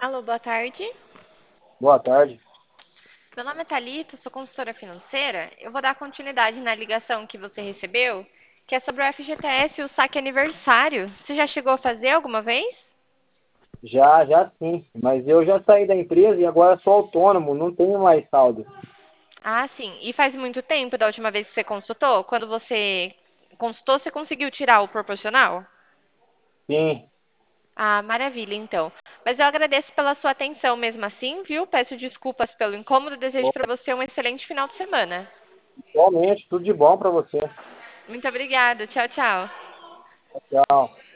Alô, boa tarde. Boa tarde. Meu nome é Thalita, sou consultora financeira. Eu vou dar continuidade na ligação que você recebeu, que é sobre o FGTS e o saque aniversário. Você já chegou a fazer alguma vez? Já sim, mas eu já saí da empresa e agora sou autônomo, não tenho mais saldo. Ah, sim. E faz muito tempo da última vez que você consultou? Quando você consultou, você conseguiu tirar o proporcional? Sim, Ah, maravilha, então. Mas eu agradeço pela sua atenção mesmo assim, viu? Peço desculpas pelo incômodo e desejo para você um excelente final de semana. igualmente, tudo de bom para você. Muito obrigada. Tchau, tchau. Tchau.